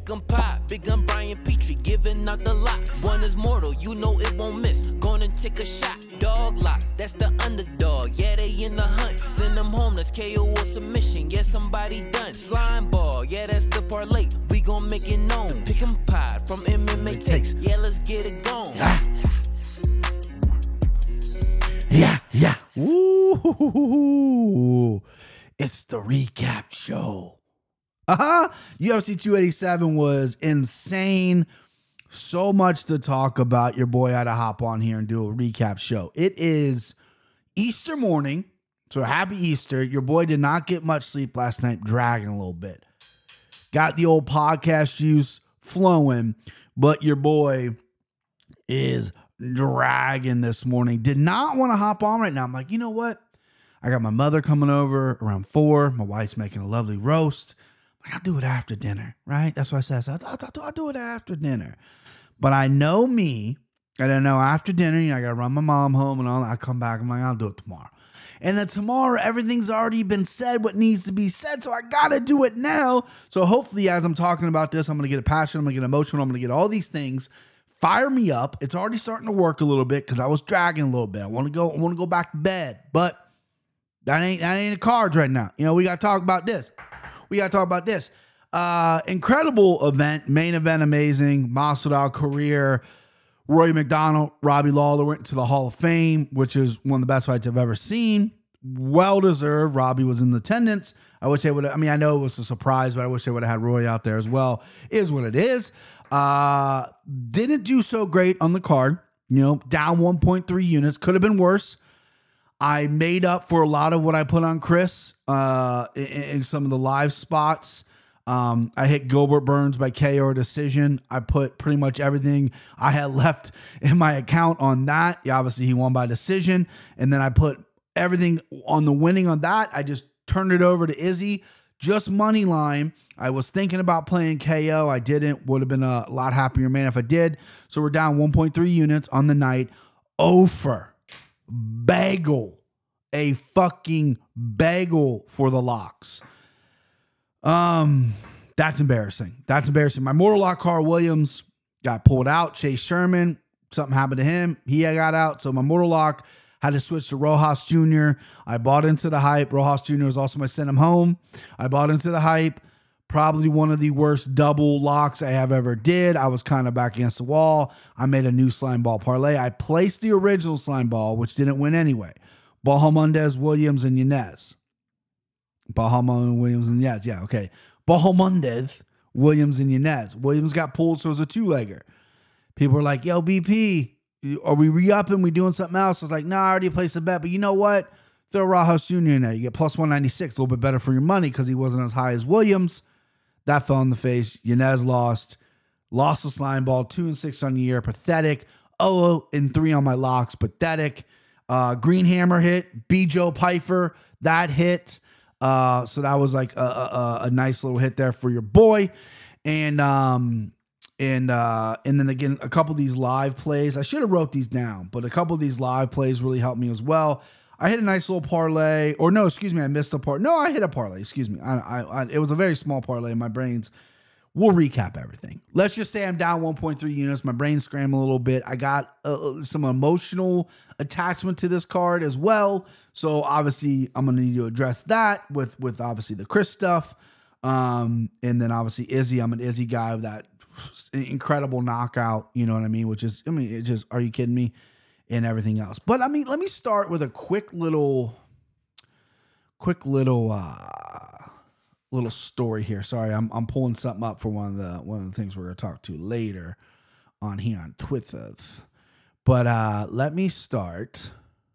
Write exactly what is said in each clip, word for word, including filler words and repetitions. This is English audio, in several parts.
Pick 'em pie, big gun Brian Petrie, giving out the lot. One is mortal, you know it won't miss. Gonna take a shot. Dog lock, that's the underdog. Yeah, they in the hunt. Send them home, that's K O or submission. Yeah, somebody done. Slime ball, yeah, that's the parlay. We gon' make it known. Pick 'em pie from M M A takes. Yeah, let's get it going. Yeah. Yeah, yeah. Ooh, it's the recap show. Uh-huh. U F C two eighty-seven was insane. So much to talk about. Your boy had to hop on here and do a recap show. It is Easter morning, so happy Easter. Your boy did not get much sleep last night, dragging a little bit. Got the old podcast juice flowing, but your boy is dragging this morning. Did not want to hop on right now. I'm like, you know what? I got my mother coming over around four. My wife's making a lovely roast. I'll do it after dinner, right? That's what I said. I'll, I'll, I'll do it after dinner. But I know me. I don't know. After dinner, you know, I got to run my mom home and all that. I come back. I'm like, I'll do it tomorrow. And then tomorrow, everything's already been said, what needs to be said. So I got to do it now. So hopefully, as I'm talking about this, I'm going to get passionate. I'm going to get emotional. I'm going to get all these things. Fire me up. It's already starting to work a little bit because I was dragging a little bit. I want to go. I want to go back to bed. But that ain't, that ain't the cards right now. You know, we got to talk about this. We got to talk about this. Uh, incredible event, main event, amazing. Masvidal career. Rory McDonald, Robbie Lawler went to the Hall of Fame, which is one of the best fights I've ever seen. Well deserved. Robbie was in attendance. I wish they would. I mean, I know it was a surprise, but I wish they would have had Roy out there as well. Is what it is. Uh, didn't do so great on the card. You know, down one point three units. Could have been worse. I made up for a lot of what I put on Chris uh, in, in some of the live spots. Um, I hit Gilbert Burns by K O decision. I put pretty much everything I had left in my account on that. Yeah, obviously, he won by decision. And then I put everything on the winning on that. I just turned it over to Izzy. Just money line. I was thinking about playing K O. I didn't. Would have been a lot happier man if I did. So we're down one point three units on the night. Ofer. Bagel. A fucking bagel for the locks. Um, that's embarrassing. That's embarrassing. My mortal lock, Carl Williams, got pulled out. Chase Sherman, something happened to him. He got out. So my mortal lock had to switch to Rojas Junior I bought into the hype. Rojas Junior was also my send him home. I bought into the hype. Probably one of the worst double locks I have ever did. I was kind of back against the wall. I made a new slime ball parlay. I placed the original slime ball, which didn't win anyway. Bahamondes, Williams, and Yanez. Bahamondes, Williams, and Yanez. Yeah, okay. Bahamondes, Williams, and Yanez. Williams got pulled, so it was a two-legger. People were like, yo, B P, are we re-upping? We doing something else? I was like, nah, I already placed a bet. But you know what? Throw Rojas Junior in there. You get plus one ninety-six, a little bit better for your money because he wasn't as high as Williams. That fell in the face. Yanez lost. Lost the slime ball. Two and six on the year. Pathetic. Oh and three on my locks. Pathetic. Uh, Green Hammer hit. B. Joe Pfeiffer. That hit. Uh, so that was like a, a, a nice little hit there for your boy. And um, and uh, and then again, a couple of these live plays. I should have wrote these down, but a couple of these live plays really helped me as well. I hit a nice little parlay, or no, excuse me, I missed a part. No, I hit a parlay. Excuse me, I, I, I, it was a very small parlay in my brains. We'll recap everything. Let's just say I'm down one point three units. My brain's scrambling a little bit. I got uh, some emotional attachment to this card as well. So obviously I'm going to need to address that with, with obviously the Chris stuff. Um, and then obviously Izzy, I'm an Izzy guy with that incredible knockout, you know what I mean? Which is, I mean, it just, are you kidding me? And everything else. But I mean, let me start with a quick little, quick little, uh, little story here. Sorry, I'm I'm pulling something up for one of the one of the things we're gonna talk to later on here on Twitter. But uh, let me start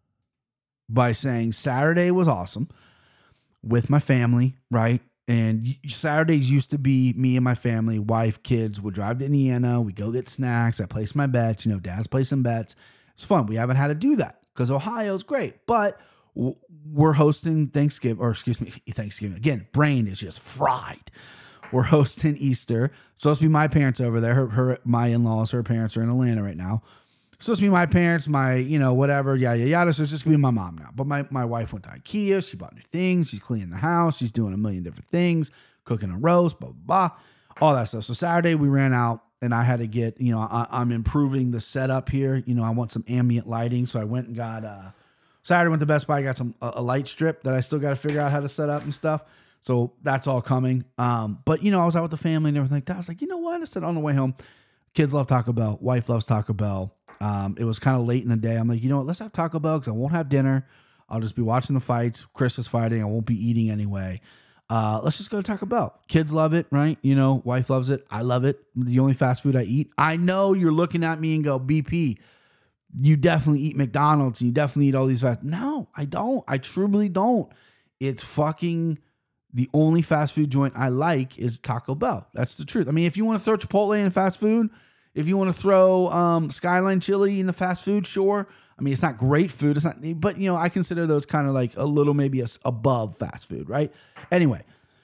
by saying Saturday was awesome with my family, right? And Saturdays used to be me and my family, wife, kids would drive to Indiana. We go get snacks. I place my bets. You know, Dad's placing bets. It's fun. We haven't had to do that because Ohio's great, but we're hosting Thanksgiving, or excuse me, Thanksgiving. Again, brain is just fried. We're hosting Easter. It's supposed to be my parents over there. Her, her my in-laws, her parents are in Atlanta right now. It's supposed to be my parents, my, you know, whatever, yada, yada, yada. So it's just going to be my mom now. But my, my wife went to IKEA. She bought new things. She's cleaning the house. She's doing a million different things, cooking a roast, blah, blah, blah. all that stuff. So Saturday we ran out and I had to get, you know, I, I'm improving the setup here. You know, I want some ambient lighting. So I went and got, uh, Saturday went to Best Buy, got some, a, a light strip that I still got to figure out how to set up and stuff. So that's all coming. Um, but you know, I was out with the family and everything like that. I was like, you know what? I said on the way home, kids love Taco Bell. Wife loves Taco Bell. Um, it was kind of late in the day. I'm like, you know what? Let's have Taco Bell because I won't have dinner. I'll just be watching the fights. Chris is fighting. I won't be eating anyway. Uh, let's just go to Taco Bell. Kids love it, right? You know, wife loves it. I love it. The only fast food I eat. I know you're looking at me and go, B P, you definitely eat McDonald's and you definitely eat all these fast. No, I don't. I truly don't. It's fucking the only fast food joint I like is Taco Bell. That's the truth. I mean, if you want to throw Chipotle in fast food, if you want to throw um, Skyline Chili in the fast food, sure. I mean, it's not great food. It's not, but you know, I consider those kind of like a little maybe a, above fast food, right? Anyway,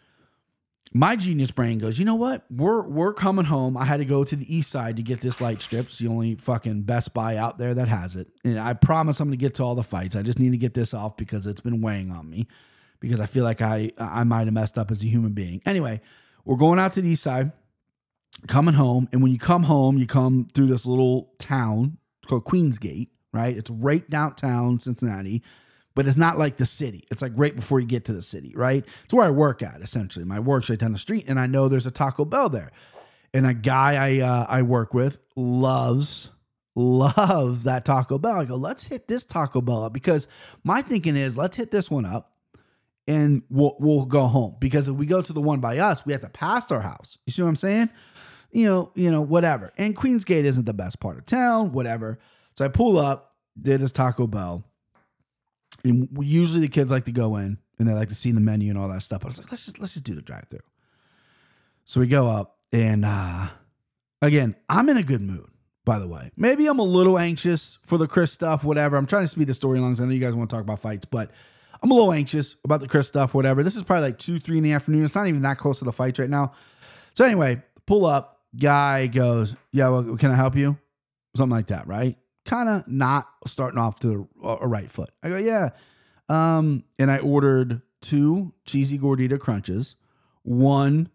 my genius brain goes, you know what? We're we're coming home. I had to go to the east side to get this light strip. It's the only fucking Best Buy out there that has it. And I promise I'm going to get to all the fights. I just need to get this off because it's been weighing on me because I feel like I I might have messed up as a human being. Anyway, we're going out to the east side, coming home. And when you come home, you come through this little town. It's called Queensgate, right? It's right downtown Cincinnati. But it's not like the city. It's like right before you get to the city, right? It's where I work at, essentially. My work's right down the street, and I know there's a Taco Bell there. And a guy I uh, I work with loves, loves that Taco Bell. I go, let's hit this Taco Bell up. Because my thinking is, let's hit this one up, and we'll, we'll go home. Because if we go to the one by us, we have to pass our house. You see what I'm saying? You know, you know, whatever. And Queensgate isn't the best part of town, whatever. So I pull up, did this Taco Bell. And usually the kids like to go in and they like to see the menu and all that stuff. But I was like, let's just let's just do the drive-through. So we go up and uh, again, I'm in a good mood, by the way. Maybe I'm a little anxious for the Chris stuff, whatever. I'm trying to speed the story along. I know you guys want to talk about fights, but I'm a little anxious about the Chris stuff, whatever. This is probably like two, three in the afternoon. It's not even that close to the fights right now. So anyway, pull up. Guy goes, yeah, well, can I help you? Something like that, right? Kind of not starting off to a, a right foot. I go, yeah. Um, and I ordered two cheesy gordita crunches, one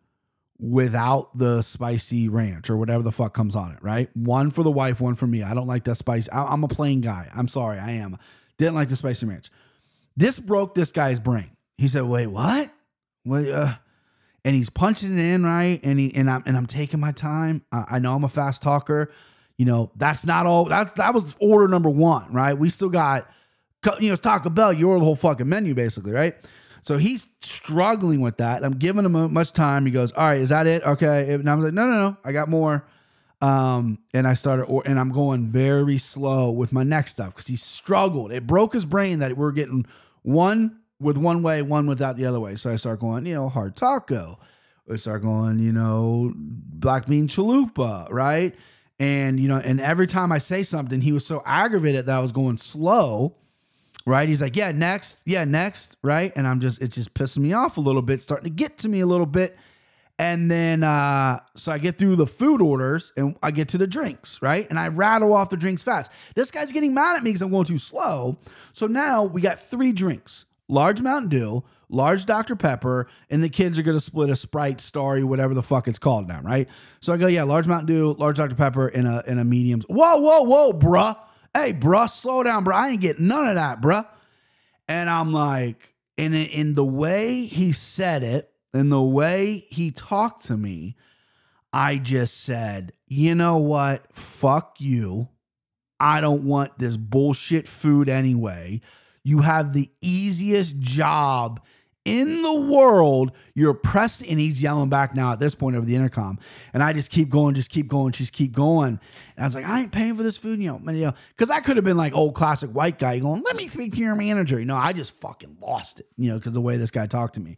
without the spicy ranch or whatever the fuck comes on it, right? One for the wife, one for me. I don't like that spice. I, I'm a plain guy. I'm sorry, I am. Didn't like the spicy ranch. This broke this guy's brain. He said, wait, what? Wait, uh, and he's punching it in, right? And he and I'm and I'm taking my time. I, I know I'm a fast talker. You know, that's not all. That's that was order number one, right? We still got, you know, it's Taco Bell. You order the whole fucking menu, basically, right? So he's struggling with that. I'm giving him much time. He goes, all right, is that it? Okay. And I was like, no, no, no. I got more. Um, and I started, or, and I'm going very slow with my next stuff because he struggled. It broke his brain that we're getting one with one way, one without the other way. So I start going, you know, hard taco. I start going, you know, black bean chalupa, right? And, you know, and every time I say something, he was so aggravated that I was going slow, right? He's like, yeah, next. Yeah, next, right? And I'm just, it's just pissing me off a little bit, starting to get to me a little bit. And then, uh, so I get through the food orders and I get to the drinks, right? And I rattle off the drinks fast. This guy's getting mad at me because I'm going too slow. So now we got three drinks, large Mountain Dew, large Doctor Pepper, and the kids are going to split a Sprite, Starry, whatever the fuck it's called now, right? So I go, yeah, large Mountain Dew, large Doctor Pepper, and a, and a medium. Whoa, whoa, whoa, bruh. Hey, bruh, slow down, bruh. I ain't getting none of that, bruh. And I'm like, and in, in the way he said it, and the way he talked to me, I just said, you know what? Fuck you. I don't want this bullshit food anyway. You have the easiest job in the world. You're pressed, and he's yelling back now at this point over the intercom. And I just keep going, just keep going, just keep going. And I was like, I ain't paying for this food, you know, you know, because I could have been like old classic white guy going, let me speak to your manager. You know, I just fucking lost it, you know, because the way this guy talked to me.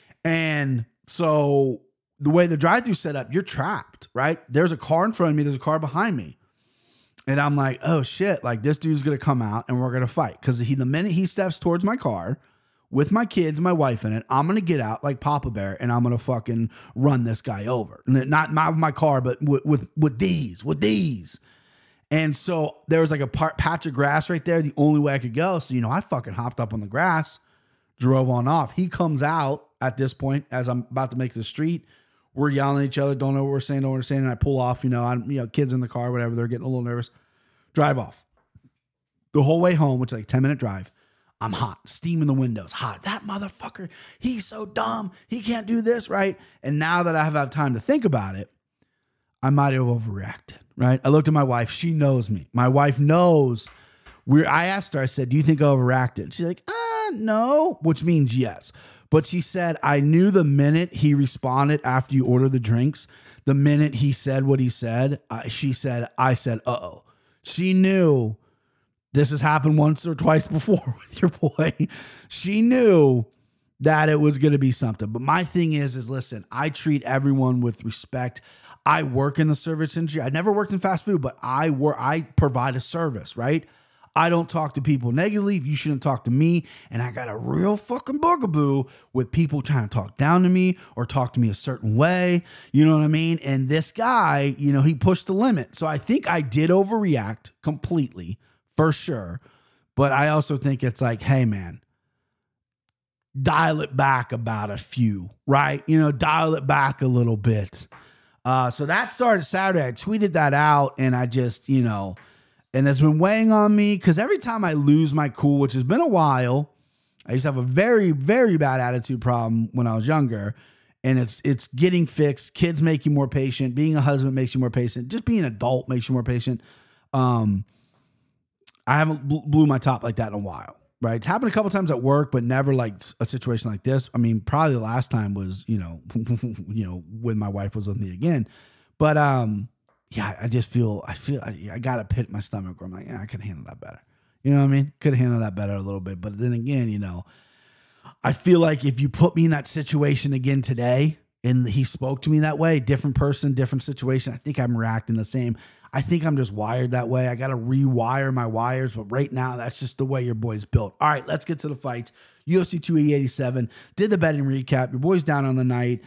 And so the way the drive-thru set up, you're trapped, right? There's a car in front of me, there's a car behind me. And I'm like, oh shit, like this dude's gonna come out and we're gonna fight. Cause he the minute he steps towards my car with my kids and my wife in it, I'm gonna get out like Papa Bear and I'm gonna fucking run this guy over. Not my my car, but with with, with these, with these. And so there was like a part, patch of grass right there, the only way I could go. So, you know, I fucking hopped up on the grass, drove on off. He comes out at this point as I'm about to make the street. We're yelling at each other, don't know what we're saying, don't know what we're saying, and I pull off, you know, I'm, you know, kids in the car, whatever, they're getting a little nervous. Drive off. The whole way home, which is like a ten minute drive, I'm hot, steam in the windows, hot. That motherfucker, he's so dumb. He can't do this, right? And now that I have had time to think about it, I might have overreacted, right? I looked at my wife. She knows me. My wife knows. We're, I asked her, I said, do you think I overreacted? She's like, uh, no, which means yes. But she said, I knew the minute he responded after you ordered the drinks, the minute he said what he said, uh, she said, I said, uh-oh. She knew this has happened once or twice before with your boy. She knew that it was going to be something. But my thing is, is listen, I treat everyone with respect. I work in the service industry. I never worked in fast food, but I work, I provide a service, right? I don't talk to people negatively. You shouldn't talk to me. And I got a real fucking bugaboo with people trying to talk down to me or talk to me a certain way. You know what I mean? And this guy, you know, he pushed the limit. So I think I did overreact completely, for sure. But I also think it's like, hey, man, dial it back about a few, right? You know, dial it back a little bit. Uh, so that started Saturday. I tweeted that out and I just, you know, and it's been weighing on me because every time I lose my cool, which has been a while, I used to have a very, very bad attitude problem when I was younger. And it's it's getting fixed. Kids make you more patient. Being a husband makes you more patient. Just being an adult makes you more patient. Um, I haven't blew my top like that in a while, right? It's happened a couple times at work, but never like a situation like this. I mean, probably the last time was, you know, you know, when my wife was with me again. But um. Yeah, I just feel, I feel, I, I got a pit in my stomach where I'm like, yeah, I could handle that better. You know what I mean? Could handle that better a little bit. But then again, you know, I feel like if you put me in that situation again today and he spoke to me that way, different person, different situation, I think I'm reacting the same. I think I'm just wired that way. I got to rewire my wires. But right now, that's just the way your boy's built. All right, let's get to the fights. U F C two eighty-seven, did the betting recap. Your boy's down on the night.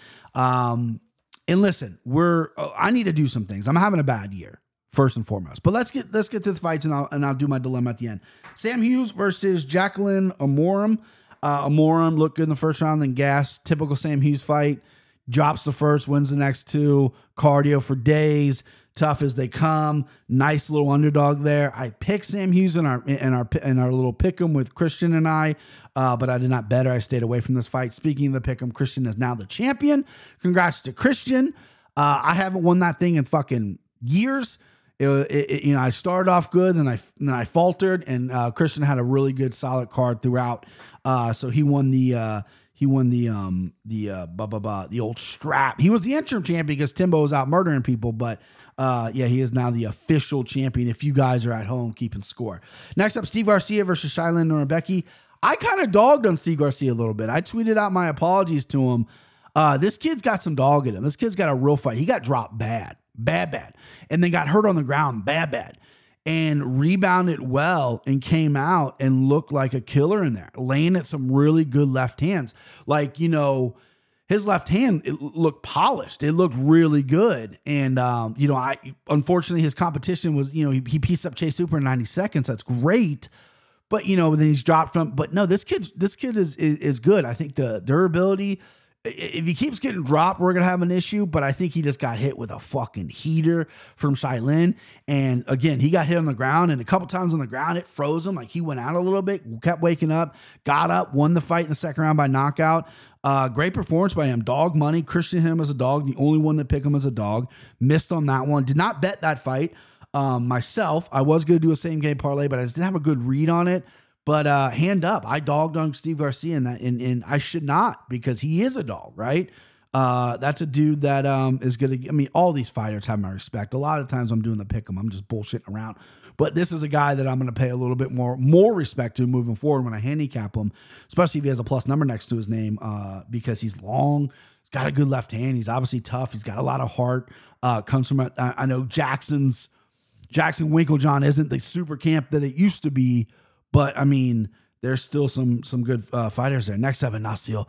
Um, And listen, we're uh, I need to do some things. I'm having a bad year, first and foremost. But let's get let's get to the fights, and I'll and I'll do my dilemma at the end. Sam Hughes versus Jacqueline Amorim. Uh, Amorim looked good in the first round, then gas. Typical Sam Hughes fight. Drops the first, wins the next two. Cardio for days. Tough as they come. Nice little underdog there. I picked Sam Hughes in our in our in our little pick'em with Christian and I, uh, but I did not bet her. I stayed away from this fight. Speaking of the pick'em, Christian is now the champion. Congrats to Christian. Uh, I haven't won that thing in fucking years. It, it, it, you know, I started off good, and I then I faltered, and uh, Christian had a really good, solid card throughout. Uh, so he won the. Uh, He won the um the uh blah, blah, blah, the old strap. He was the interim champion because Timbo was out murdering people, but uh yeah, he is now the official champion. If you guys are at home keeping score. Next up, Steve Garcia versus Shailin Norbeki. I kind of dogged on Steve Garcia a little bit. I tweeted out my apologies to him. Uh, this kid's got some dog in him. This kid's got a real fight. He got dropped bad, bad, bad, and then got hurt on the ground, bad, bad. And rebounded well and came out and looked like a killer in there, laying at some really good left hands. Like, you know, his left hand, it looked polished. It looked really good. And, um, you know, I unfortunately, his competition was, you know, he, he pieced up Chase Hooper in ninety seconds. That's great. But, you know, then he's dropped from, but no, this kid's, this kid is, is, is good. I think the durability, if he keeps getting dropped, we're going to have an issue, but I think he just got hit with a fucking heater from Shailin. And again, he got hit on the ground, and a couple times on the ground, it froze him. Like he went out a little bit, kept waking up, got up, won the fight in the second round by knockout. Uh, great performance by him. Dog money. Christian hit him as a dog. The only one that picked him as a dog. Missed on that one. Did not bet that fight. Um, myself, I was going to do a same game parlay, but I just didn't have a good read on it. But uh, hand up, I dogged on Steve Garcia, and that, and, and I should not, because he is a dog, right? Uh, that's a dude that um, is going to. I mean, all these fighters have my respect. A lot of times I'm doing the pick 'em, I'm just bullshitting around. But this is a guy that I'm going to pay a little bit more more respect to moving forward when I handicap him, especially if he has a plus number next to his name, uh, because he's long, he's got a good left hand, he's obviously tough, he's got a lot of heart. Uh, comes from a, I know Jackson's Jackson Winklejohn isn't the super camp that it used to be. But, I mean, there's still some some good uh, fighters there. Next up, Ignacio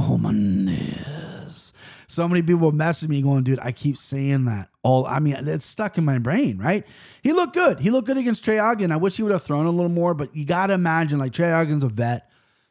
Mohamed. So many people messaging me going, dude, I keep saying that. All I mean, it's stuck in my brain, right? He looked good. He looked good against Trey Ogden. I wish he would have thrown a little more, but you got to imagine, like, Trey Ogden's a vet. He's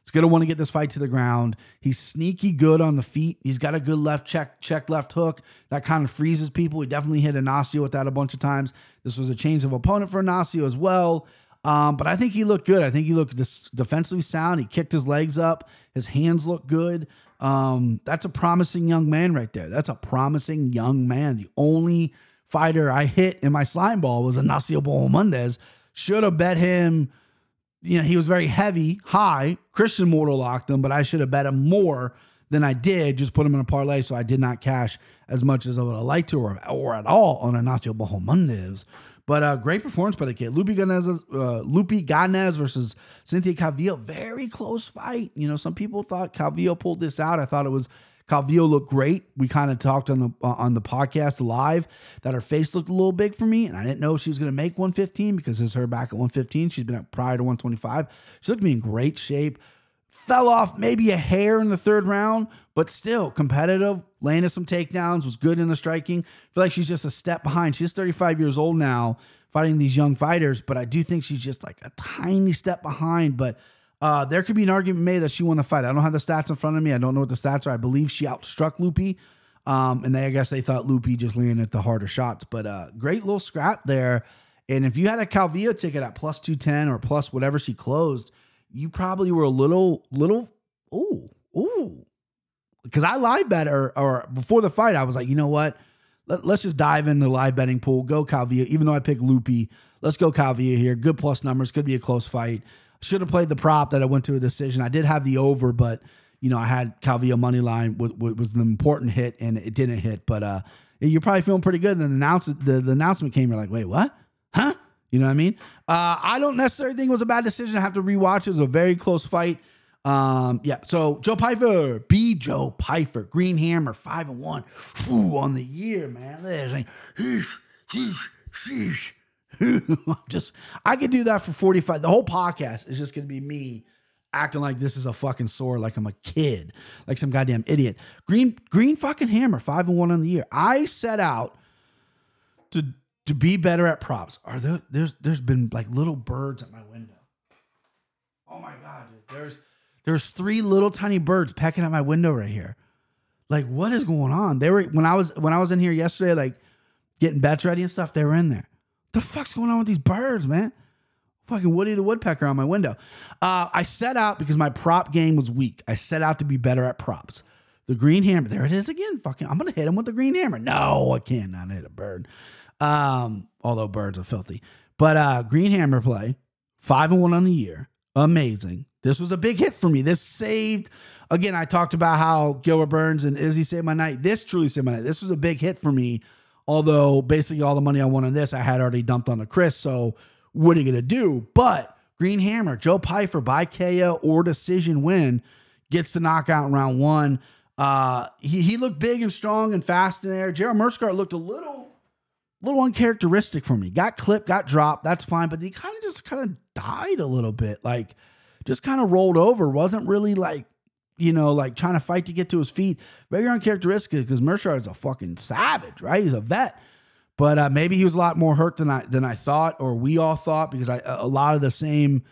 He's going to want to get this fight to the ground. He's sneaky good on the feet. He's got a good left check, check left hook. That kind of freezes people. He definitely hit Inacio with that a bunch of times. This was a change of opponent for Inacio as well. Um, but I think he looked good. I think he looked dis- defensively sound. He kicked his legs up. His hands look good. Um, that's a promising young man right there. That's a promising young man. The only fighter I hit in my slime ball was Inacio Bahamondes. Should have bet him. You know, he was very heavy, high. Christian mortal locked him, but I should have bet him more than I did. Just put him in a parlay, so I did not cash as much as I would have liked to, or, or at all, on Inacio Bahamondes. But uh, great performance by the kid. Lupi Ganez, uh, Lupi Ganez versus Cynthia Calvillo. Very close fight. You know, some people thought Calvillo pulled this out. I thought it was Calvillo looked great. We kind of talked on the uh, on the podcast live that her face looked a little big for me, and I didn't know she was going to make one fifteen because it's her back at one fifteen. She's been at prior to one twenty-five. She looked to be in great shape. Fell off maybe a hair in the third round, but still competitive. Landed some takedowns, was good in the striking. Feel like she's just a step behind. She's thirty-five years old now, fighting these young fighters, but I do think she's just like a tiny step behind. But uh, there could be an argument made that she won the fight. I don't have the stats in front of me. I don't know what the stats are. I believe she outstruck Lupi, um, and they, I guess they thought Lupi just landed the harder shots. But uh, great little scrap there. And if you had a Calvillo ticket at plus two ten or plus whatever she closed, you probably were a little, little, ooh, ooh. Because I live bet her, or before the fight, I was like, you know what? Let, let's just dive in the live betting pool. Go Calvillo. Even though I picked Lupi, let's go Calvillo here. Good plus numbers. Could be a close fight. Should have played the prop that I went to a decision. I did have the over, but, you know, I had Calvillo money line was, was an important hit, and it didn't hit. But uh, you're probably feeling pretty good. And then the, announce, the, the announcement came. You're like, wait, what? Huh? You know what I mean? Uh, I don't necessarily think it was a bad decision. I have to rewatch it. It was a very close fight. Um, yeah, so Joe Pyfer, B. Joe Pyfer, Green Hammer, five and one, Ooh, on the year, man. Like, sheesh, sheesh, sheesh. Just, I could do that for forty-five. The whole podcast is just going to be me acting like this is a fucking sore, like I'm a kid, like some goddamn idiot. Green, Green fucking Hammer, five and one on the year. I set out to to be better at props. Are there? There's there's been like little birds at my window. Oh my god, dude. There's. There's three little tiny birds pecking at my window right here. Like, what is going on? They were when I was when I was in here yesterday, like getting bets ready and stuff. They were in there. The fuck's going on with these birds, man? Fucking Woody the Woodpecker on my window. Uh, I set out because my prop game was weak. I set out to be better at props. The Green Hammer, there it is again. Fucking, I'm gonna hit him with the Green Hammer. No, I can't not hit a bird. Um, although birds are filthy. But uh, Green Hammer play five and one on the year. Amazing. This was a big hit for me. This saved, again, I talked about how Gilbert Burns and Izzy saved my night. This truly saved my night. This was a big hit for me, although basically all the money I won on this, I had already dumped on the Chris, so what are you going to do? But Green Hammer, Joe Pyfer by K O or decision win, gets the knockout in round one. Uh, he, he looked big and strong and fast in there. Gerald Meerschaert looked a little, little uncharacteristic for me. Got clipped, got dropped, that's fine, but he kind of just kind of died a little bit, like, just kind of rolled over. Wasn't really like, you know, like trying to fight to get to his feet. Very uncharacteristic because Meerschaert is a fucking savage, right? He's a vet. But uh, maybe he was a lot more hurt than I than I thought, or we all thought, because I a lot of the same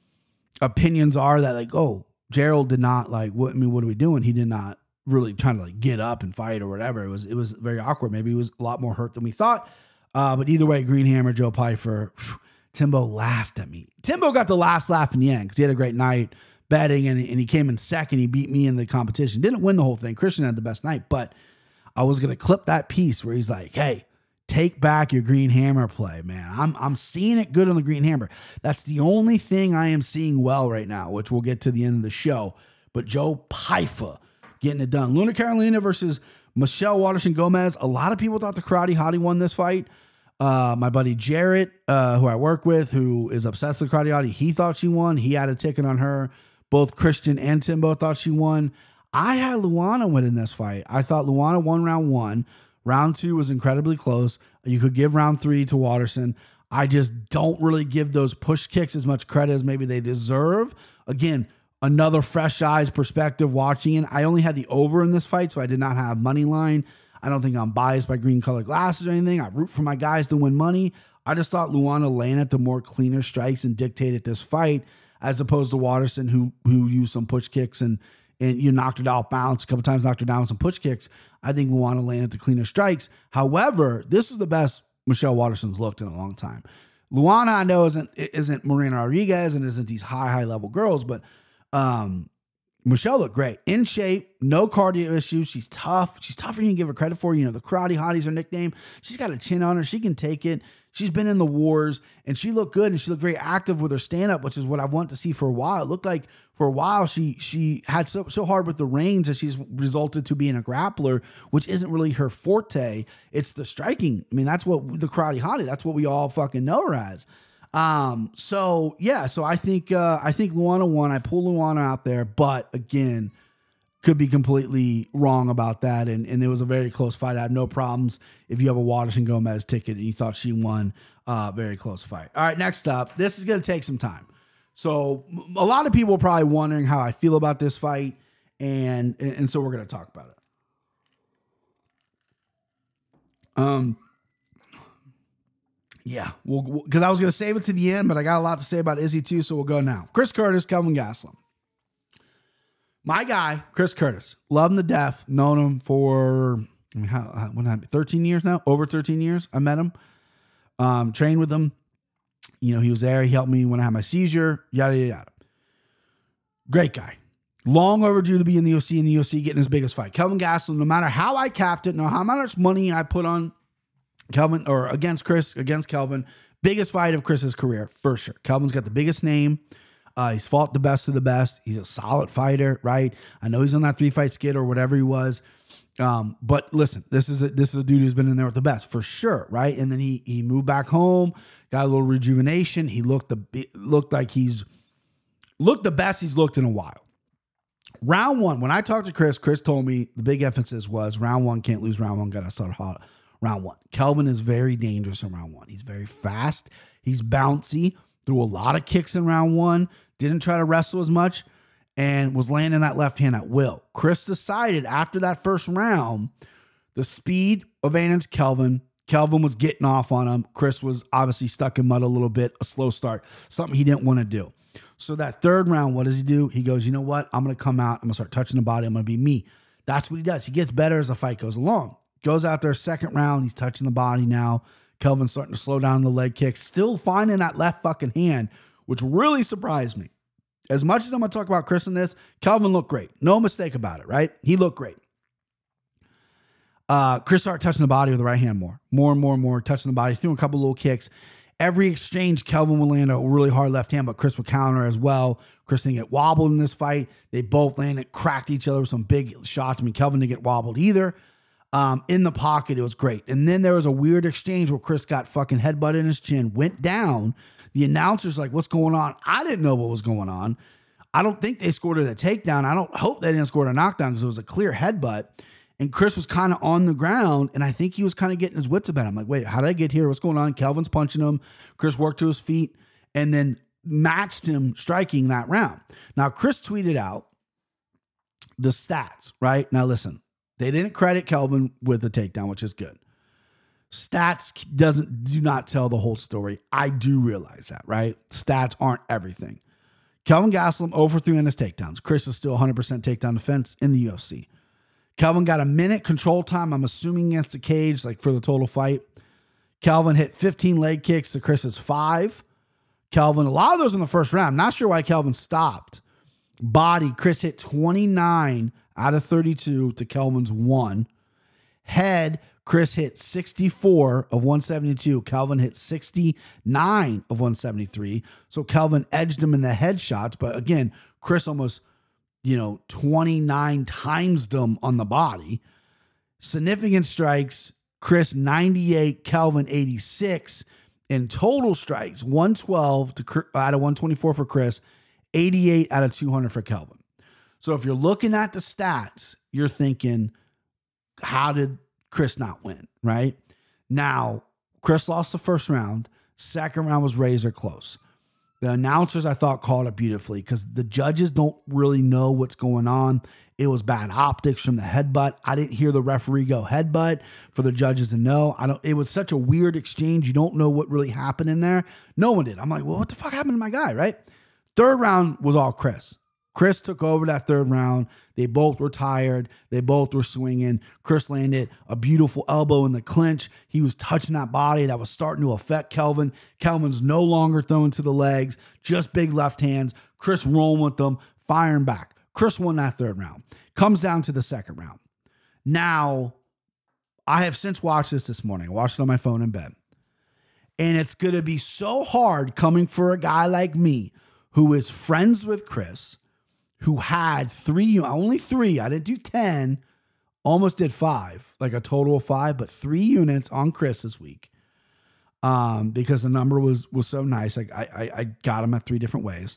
opinions are that like, oh, Gerald did not like, what I mean, what are we doing? He did not really trying to like get up and fight or whatever. It was it was very awkward. Maybe he was a lot more hurt than we thought. Uh, but either way, Green Hammer, Joe Pyfer, whew, Timbo laughed at me. Timbo got the last laugh in the end because he had a great night betting, and, and he came in second. He beat me in the competition. Didn't win the whole thing. Christian had the best night, but I was going to clip that piece where he's like, hey, take back your Green Hammer play, man. I'm I'm seeing it good on the Green Hammer. That's the only thing I am seeing well right now, which we'll get to the end of the show. But Joe Pyfer getting it done. Luna Carolina versus Michelle Waterson Gomez. A lot of people thought the Karate Hottie won this fight. Uh, my buddy Jarrett, uh, who I work with, who is obsessed with Karate Hottie, he thought she won. He had a ticket on her. Both Christian and Timbo thought she won. I had Luana winning this fight. I thought Luana won round one. Round two was incredibly close. You could give round three to Waterson. I just don't really give those push kicks as much credit as maybe they deserve. Again, another fresh eyes perspective watching it. I only had the over in this fight, so I did not have money line. I don't think I'm biased by green colored glasses or anything. I root for my guys to win money. I just thought Luana landed the more cleaner strikes and dictated this fight. as opposed to Waterson, who who used some push kicks and and you knocked it off balance a couple times, knocked her down with some push kicks. I think Luana landed the cleaner strikes. However, this is the best Michelle Waterson's looked in a long time. Luana, I know, isn't isn't Marina Rodriguez and isn't these high, high level girls, but um, Michelle looked great. In shape, no cardio issues. She's tough. She's tougher than you can give her credit for. You know, the Karate Hottie's her nickname. She's got a chin on her. She can take it. She's been in the wars, and she looked good, and she looked very active with her stand-up, which is what I want to see for a while. It looked like for a while she she had so so hard with the range that she's resulted to being a grappler, which isn't really her forte. It's the striking. I mean, that's what the Karate Hottie, that's what we all fucking know her as. Um, so yeah, so I think uh, I think Luana won. I pull Luana out there, but again, could be completely wrong about that. And, and it was a very close fight. I have no problems if you have a Waterson Gomez ticket and you thought she won. Uh, very close fight. All right, next up, this is going to take some time. So a lot of people are probably wondering how I feel about this fight. And, and so we're going to talk about it. Um, yeah, we'll, because I was going to save it to the end, but I got a lot to say about Izzy too. So we'll go now. Chris Curtis, Kelvin Gastelum. My guy, Chris Curtis, love him to death. Known him for I mean, how, how, when I, thirteen years now, over thirteen years. I met him, um, trained with him. You know, he was there. He helped me when I had my seizure. Yada yada yada. Great guy. Long overdue to be in the U F C. In the U F C, getting his biggest fight. Kelvin Gastelum. No matter how I capped it, no how much money I put on Kelvin or against Chris, against Kelvin, biggest fight of Chris's career for sure. Kelvin's got the biggest name. Uh, he's fought the best of the best. He's a solid fighter, right? I know he's on that three-fight skid or whatever he was. Um, but listen, this is a, this is a dude who's been in there with the best for sure, right? And then he he moved back home, got a little rejuvenation. He looked the looked like he's looked the best he's looked in a while. Round one, when I talked to Chris, Chris told me the big emphasis was round one, can't lose round one, got to start hot round one. Kelvin is very dangerous in round one. He's very fast. He's bouncy. Threw a lot of kicks in round one, didn't try to wrestle as much, and was landing that left hand at will. Chris decided after that first round, the speed advantage Kelvin. Kelvin was getting off on him. Chris was obviously stuck in mud a little bit, a slow start, something he didn't want to do. So that third round, what does he do? He goes, you know what? I'm going to come out. I'm going to start touching the body. I'm going to be me. That's what he does. He gets better as the fight goes along. Goes out there, second round. He's touching the body now. Kelvin's starting to slow down the leg kicks, still finding that left fucking hand, which really surprised me. As much as I'm going to talk about Chris in this, Kelvin looked great. No mistake about it, right? He looked great. Uh, Chris started touching the body with the right hand more. More and more and more, touching the body. Threw a couple little kicks. Every exchange, Kelvin would land a really hard left hand, but Chris would counter as well. Chris didn't get wobbled in this fight. They both landed, cracked each other with some big shots. I mean, Kelvin didn't get wobbled either. Um, in the pocket, it was great. And then there was a weird exchange where Chris got fucking headbutt in his chin, went down. The announcer's like, what's going on? I didn't know what was going on. I don't think they scored it a takedown. I don't hope they didn't score it a knockdown because it was a clear headbutt. And Chris was kind of on the ground, and I think he was kind of getting his wits about it. I'm like, wait, how did I get here? What's going on? Kelvin's punching him. Chris worked to his feet and then matched him striking that round. Now, Chris tweeted out the stats, right? Now, listen. They didn't credit Kelvin with the takedown, which is good. Stats doesn't do not tell the whole story. I do realize that, right? Stats aren't everything. Kelvin Gastelum over three on his takedowns. Chris is still one hundred percent takedown defense in the U F C. Kelvin got a minute control time, I'm assuming against the cage, like for the total fight. Kelvin hit fifteen leg kicks to Chris's five. Kelvin, a lot of those in the first round. I'm not sure why Kelvin stopped. Body, Chris hit twenty-nine out of thirty-two to Kelvin's one. Head, Chris hit sixty-four of one seventy-two. Kelvin hit sixty-nine of one seventy-three. So Kelvin edged him in the headshots. But again, Chris almost, you know, twenty-nine times them on the body. Significant strikes, Chris ninety-eight, Kelvin eighty-six. In total strikes, one twelve to, out of one twenty-four for Chris, eighty-eight out of two hundred for Kelvin. So if you're looking at the stats, you're thinking, how did Chris not win, right? Now, Chris lost the first round. Second round was razor close. The announcers, I thought, called it beautifully because the judges don't really know what's going on. It was bad optics from the headbutt. I didn't hear the referee go headbutt for the judges to know. I don't. It was such a weird exchange. You don't know what really happened in there. No one did. I'm like, well, what the fuck happened to my guy, right? Third round was all Chris. Chris took over that third round. They both were tired. They both were swinging. Chris landed a beautiful elbow in the clinch. He was touching that body that was starting to affect Kelvin. Kelvin's no longer throwing to the legs, just big left hands. Chris rolling with them, firing back. Chris won that third round. Comes down to the second round. Now, I have since watched this this morning. I watched it on my phone in bed. And it's going to be so hard coming for a guy like me who is friends with Chris, who had three, only three, I didn't do ten, almost did five, like a total of five, but three units on Chris this week um, because the number was was so nice. Like I, I, I got him at three different ways.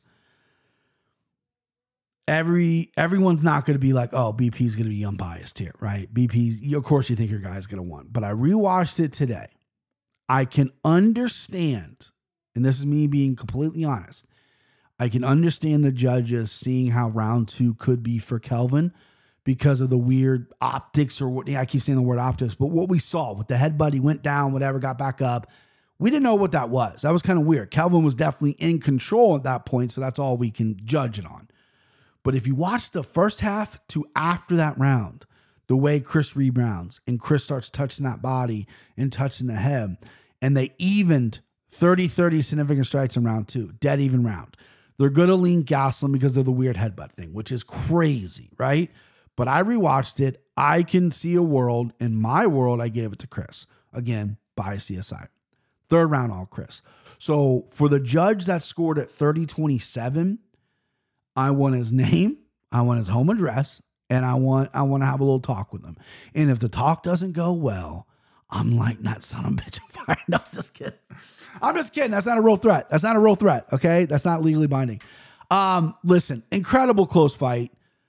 Every Everyone's not going to be like, oh, B P's going to be unbiased here, right? B P, of course you think your guy's going to win. But I rewatched it today. I can understand, and this is me being completely honest, I can understand the judges seeing how round two could be for Kelvin because of the weird optics or what, yeah, I keep saying the word optics, but what we saw with the headbutt, he went down, whatever, got back up. We didn't know what that was. That was kind of weird. Kelvin was definitely in control at that point, so that's all we can judge it on. But if you watch the first half to after that round, the way Chris rebounds and Chris starts touching that body and touching the head, and they evened thirty thirty significant strikes in round two, dead even round. They're going to lean Gastelum because of the weird headbutt thing, which is crazy, right? But I rewatched it. I can see a world. In my world, I gave it to Chris. Again, bias aside. Third round, all Chris. So for the judge that scored at thirty twenty-seven, I want his name, I want his home address, and I want I want to have a little talk with him. And if the talk doesn't go well, I'm like, that son of a bitch, I'm fired. No, I'm just kidding. I'm just kidding. That's not a real threat. That's not a real threat, okay? That's not legally binding. Um, listen, incredible close fight.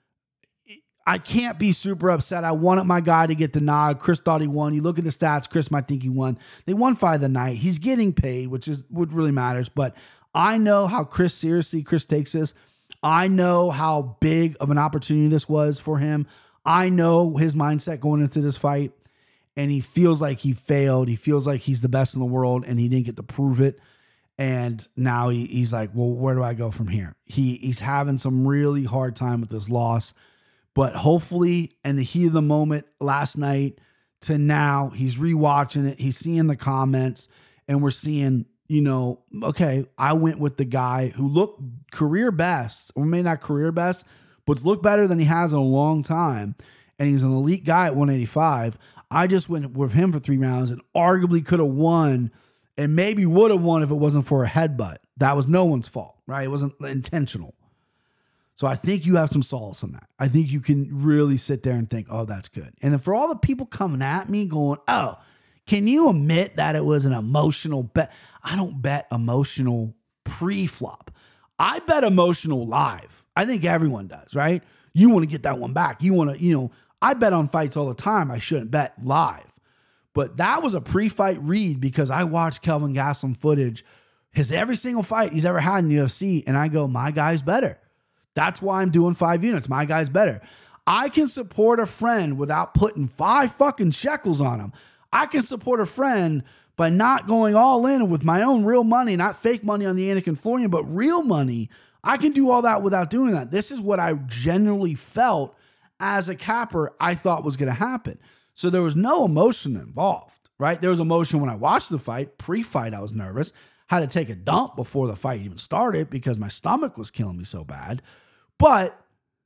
I can't be super upset. I wanted my guy to get the nod. Chris thought he won. You look at the stats, Chris might think he won. They won fight of the night. He's getting paid, which is what really matters. But I know how Chris seriously Chris takes this. I know how big of an opportunity this was for him. I know his mindset going into this fight. And he feels like he failed. He feels like he's the best in the world and he didn't get to prove it. And now he, he's like, well, where do I go from here? He He's having some really hard time with this loss. But hopefully, in the heat of the moment last night to now, he's rewatching it. He's seeing the comments and we're seeing, you know, okay, I went with the guy who looked career best, or maybe not career best, but looked better than he has in a long time. And he's an elite guy at one eighty-five. I just went with him for three rounds and arguably could have won and maybe would have won if it wasn't for a headbutt. That was no one's fault, right? It wasn't intentional. So I think you have some solace in that. I think you can really sit there and think, oh, that's good. And then for all the people coming at me going, oh, can you admit that it was an emotional bet? I don't bet emotional pre-flop. I bet emotional live. I think everyone does, right? You want to get that one back. You want to, you know, I bet on fights all the time. I shouldn't bet live. But that was a pre-fight read because I watched Kelvin Gastelum footage, his every single fight he's ever had in the U F C, and I go, my guy's better. That's why I'm doing five units. My guy's better. I can support a friend without putting five fucking shekels on him. I can support a friend by not going all in with my own real money, not fake money on the Anakin Florian, but real money. I can do all that without doing that. This is what I generally felt as a capper I thought was going to happen. So there was no emotion involved, right? There was emotion when I watched the fight. Pre-fight, I was nervous. Had to take a dump before the fight even started because my stomach was killing me so bad. But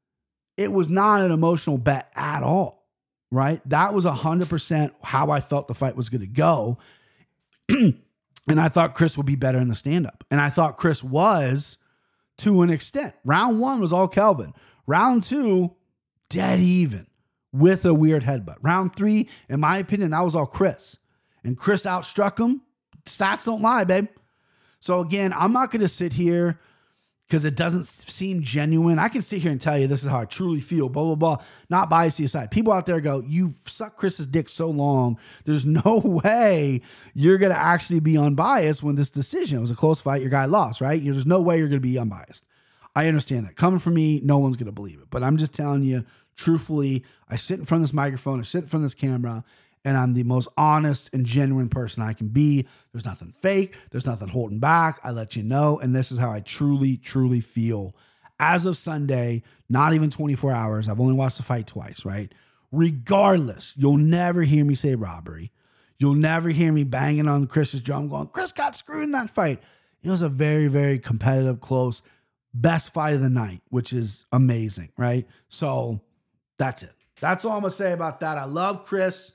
it was not an emotional bet at all, right? That was one hundred percent how I felt the fight was going to go. And I thought Chris would be better in the stand-up. And I thought Chris was to an extent. Round one was all Kelvin. Round two, dead even with a weird headbutt. Round three, in my opinion, that was all Chris. And Chris outstruck him. Stats don't lie, babe. So again, I'm not going to sit here because it doesn't seem genuine. I can sit here and tell you this is how I truly feel, blah, blah, blah. Not biased aside. People out there go, you've sucked Chris's dick so long, there's no way you're going to actually be unbiased when this decision, it was a close fight, your guy lost, right? There's no way you're going to be unbiased. I understand that. Coming from me, no one's going to believe it. But I'm just telling you, truthfully, I sit in front of this microphone, I sit in front of this camera, and I'm the most honest and genuine person I can be. There's nothing fake. There's nothing holding back. I let you know, and this is how I truly, truly feel. As of Sunday, not even twenty-four hours, I've only watched the fight twice, right? Regardless, you'll never hear me say robbery. You'll never hear me banging on Chris's drum going, Chris got screwed in that fight. It was a very, very competitive, close, best fight of the night, which is amazing, right? So that's it. That's all I'm going to say about that. I love Chris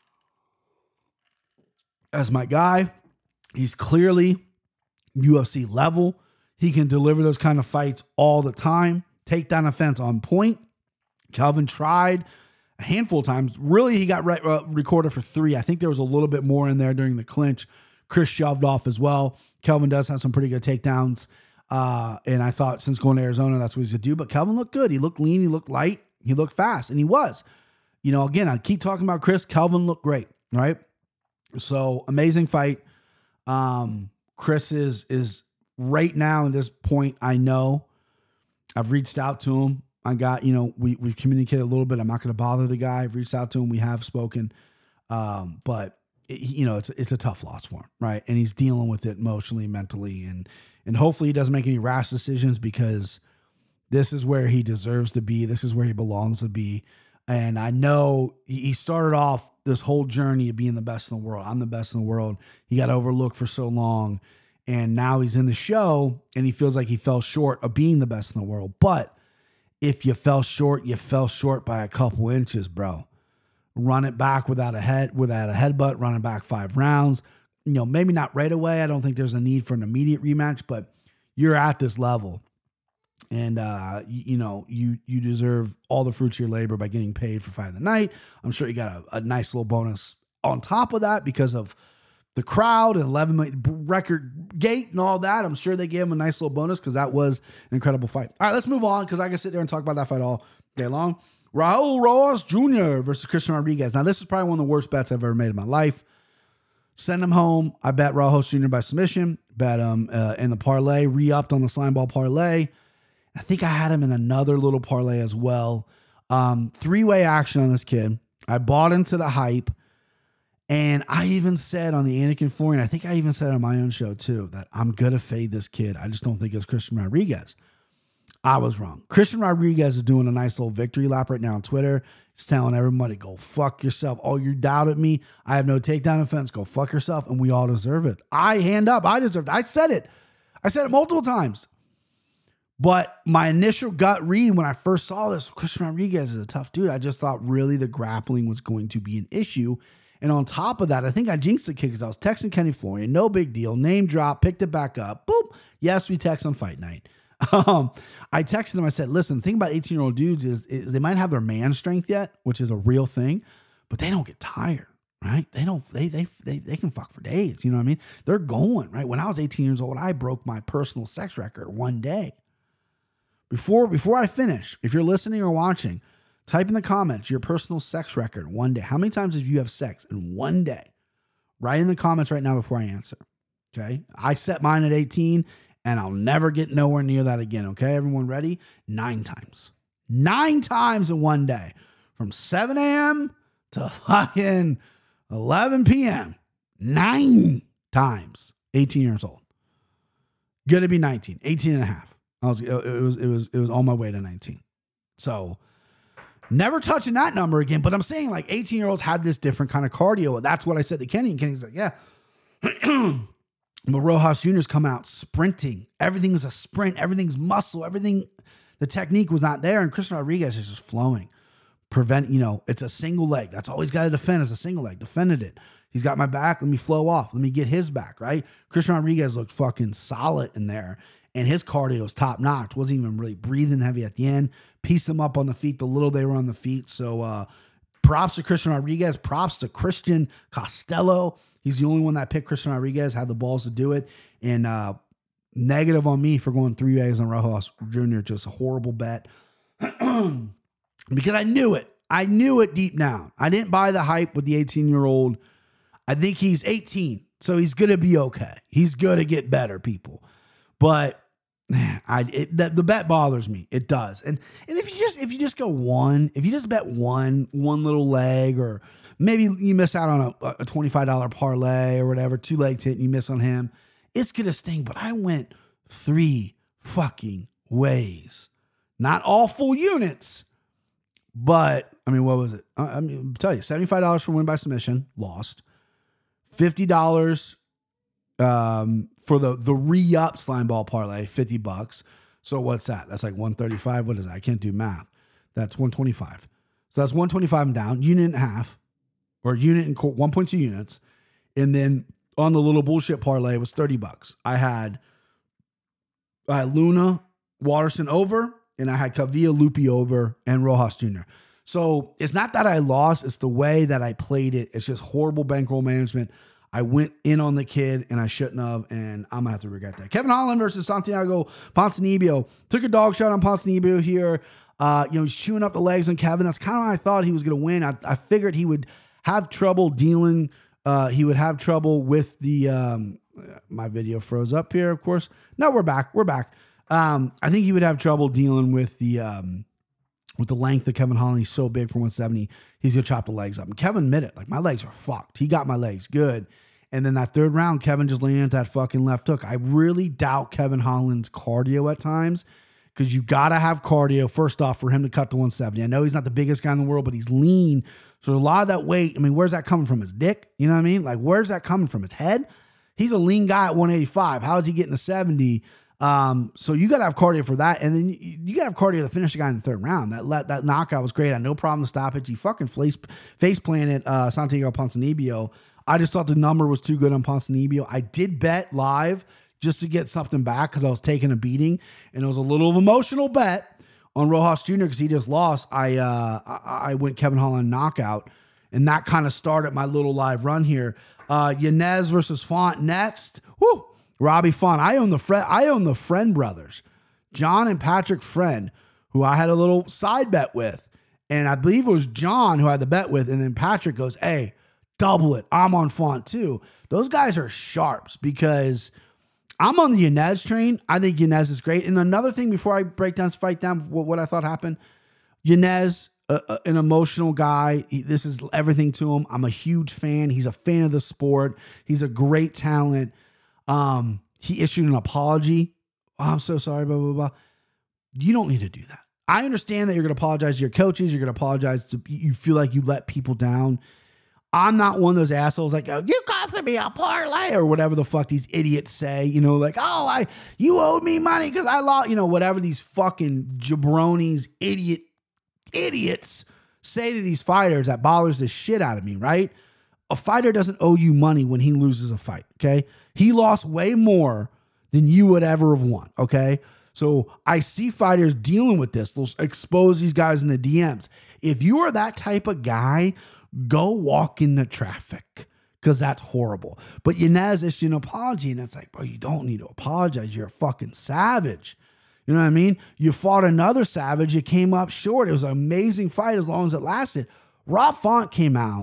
as my guy. He's clearly U F C level. He can deliver those kind of fights all the time. Takedown offense on point. Kelvin tried a handful of times. Really, he got re- uh, recorded for three. I think there was a little bit more in there during the clinch. Chris shoved off as well. Kelvin does have some pretty good takedowns. Uh, and I thought since going to Arizona, that's what he's going to do. But Kelvin looked good. He looked lean. He looked light. He looked fast. And he was. You know, again, I keep talking about Chris. Kelvin looked great, right? So, amazing fight. Um, Chris is, is right now at this point, I know I've reached out to him. I got, you know, we, we've communicated a little bit. I'm not going to bother the guy. I've reached out to him. We have spoken. Um, but, it, you know, it's, it's a tough loss for him, right? And he's dealing with it emotionally, mentally, and and hopefully he doesn't make any rash decisions, because this is where he deserves to be. This is where he belongs to be. And I know he started off this whole journey of being the best in the world. I'm the best in the world. He got overlooked for so long. And now he's in the show and he feels like he fell short of being the best in the world. But if you fell short, you fell short by a couple inches, bro. Run it back without a head, without a headbutt, run it back five rounds. You know, maybe not right away. I don't think there's a need for an immediate rematch, but you're at this level. And, uh, you, you know, you you deserve all the fruits of your labor by getting paid for fight of the night. I'm sure you got a, a nice little bonus on top of that because of the crowd and eleven million record gate and all that. I'm sure they gave him a nice little bonus because that was an incredible fight. All right, let's move on because I can sit there and talk about that fight all day long. Raul Rojas Junior versus Christian Rodriguez. Now, this is probably one of the worst bets I've ever made in my life. Send him home. I bet Raul Junior by submission. Bet him uh, in the parlay. Re-upped on the slime ball parlay. I think I had him in another little parlay as well. Um, three-way action on this kid. I bought into the hype. And I even said on the Anakin Florian, I think I even said on my own show too, that I'm going to fade this kid. I just don't think it's Christian Rodriguez. I was wrong. Christian Rodriguez is doing a nice little victory lap right now on Twitter. He's telling everybody, go fuck yourself. Oh, you doubted me. I have no takedown offense. Go fuck yourself. And we all deserve it. I hand up. I deserve it. I said it. I said it multiple times. But my initial gut read when I first saw this, Christian Rodriguez is a tough dude. I just thought really the grappling was going to be an issue. And on top of that, I think I jinxed the kid because I was texting Kenny Florian. No big deal. Name drop. Picked it back up. Boop. Yes, we text on fight night. Um, I texted him. I said, listen, the thing about eighteen-year-old dudes is, is they might have their man strength yet, which is a real thing, but they don't get tired, right? They don't, they, they, they, they can fuck for days. You know what I mean? They're going, right? When I was eighteen years old, I broke my personal sex record one day. Before, before I finish, if you're listening or watching, type in the comments your personal sex record one day. How many times did you have sex in one day? Write in the comments right now before I answer. Okay. I set mine at eighteen. And I'll never get nowhere near that again, okay? Everyone ready? Nine times. Nine times in one day. From seven a.m. to fucking eleven p.m. Nine times. eighteen years old. Gonna be nineteen. eighteen and a half. I was, it was, it was, it was on my way to nineteen. So, never touching that number again. But I'm saying like eighteen-year-olds have this different kind of cardio. That's what I said to Kenny. And Kenny's like, yeah. But Rojas Junior's come out sprinting. Everything was a sprint. Everything's muscle. Everything, the technique was not there. And Christian Rodriguez is just flowing. Prevent, you know, it's a single leg. That's all he's got to defend is a single leg. Defended it. He's got my back. Let me flow off. Let me get his back, right? Christian Rodriguez looked fucking solid in there. And his cardio is top notch. Wasn't even really breathing heavy at the end. Pieced him up on the feet the little they were on the feet. So uh, props to Christian Rodriguez. Props to Christian Costello. He's the only one that picked Christian Rodriguez, had the balls to do it. And uh, negative on me for going three ways on Rojas Junior Just a horrible bet. Because I knew it. I knew it deep down. I didn't buy the hype with the eighteen-year-old. I think he's eighteen, so he's going to be okay. He's going to get better, people. But I it, the, the bet bothers me. It does. And and if you just if you just go one, if you just bet one, one little leg or maybe you miss out on a, a twenty-five dollars parlay or whatever, two legs hit and you miss on him. It's going to sting, but I went three fucking ways. Not all full units, but I mean, what was it? I, I mean, I'll tell you, seventy-five dollars for win by submission, lost. fifty dollars um, for the, the re-up slime ball parlay, fifty bucks. So what's that? That's like one thirty-five. What is that? I can't do math. That's one twenty-five. So that's one twenty-five and down, unit and a half, or unit and one point two units. And then on the little bullshit parlay, it was thirty bucks. I had, I had Luna, Watterson over, and I had Kavia, Loopy over, and Rojas Junior So it's not that I lost, it's the way that I played it. It's just horrible bankroll management. I went in on the kid, and I shouldn't have, and I'm going to have to regret that. Kevin Holland versus Santiago Ponzinibbio. Took a dog shot on Ponzinibbio here. Uh, you know, he's chewing up the legs on Kevin. That's kind of how I thought he was going to win. I, I figured he would have trouble dealing. Uh, he would have trouble with the, um, my video froze up here, of course. No, we're back. We're back. Um, I think he would have trouble dealing with the, um, with the length of Kevin Holland. He's so big for one seventy. He's going to chop the legs up. And Kevin admitted, like, my legs are fucked. He got my legs good. And then that third round, Kevin just landed at that fucking left hook. I really doubt Kevin Holland's cardio at times, because you got to have cardio, first off, for him to cut to one seventy. I know he's not the biggest guy in the world, but he's lean. So a lot of that weight, I mean, where's that coming from? His dick? You know what I mean? Like, where's that coming from? His head? He's a lean guy at one eighty-five. How is he getting to seventy? Um, so you got to have cardio for that. And then you, you got to have cardio to finish the guy in the third round. That let, that knockout was great. I had no problem to stop it. He fucking face, face planted uh, Santiago Ponzinibbio. I just thought the number was too good on Ponzinibbio. I did bet live just to get something back because I was taking a beating, and it was a little of emotional bet on Rojas Junior because he just lost. I uh, I went Kevin Holland knockout, and that kind of started my little live run here. Uh, Yanez versus Font next. Woo! Robbie Font. I own the friend. I own the Friend brothers, John and Patrick Friend, who I had a little side bet with, and I believe it was John who I had the bet with, and then Patrick goes, "Hey, double it. I'm on Font too." Those guys are sharps because I'm on the Yanez train. I think Yanez is great. And another thing before I break down, fight down what, what I thought happened, Yanez, uh, uh, an emotional guy. He, this is everything to him. I'm a huge fan. He's a fan of the sport. He's a great talent. Um, he issued an apology. Oh, I'm so sorry, blah, blah, blah. You don't need to do that. I understand that you're going to apologize to your coaches. You're going to apologize to, you feel like you let people down. I'm not one of those assholes like, oh, you costing me a parlay or whatever the fuck these idiots say, you know, like, oh, I, you owed me money because I lost, you know, whatever these fucking jabronis, idiot, idiots say to these fighters that bothers the shit out of me, right? A fighter doesn't owe you money when he loses a fight, okay? He lost way more than you would ever have won, okay? So I see fighters dealing with this. They'll expose these guys in the D Ms. If you are that type of guy, go walk in the traffic, because that's horrible. But Yanez issued an apology, and it's like, bro, you don't need to apologize. You're a fucking savage. You know what I mean? You fought another savage. You came up short. It was an amazing fight as long as it lasted. Rob Font came out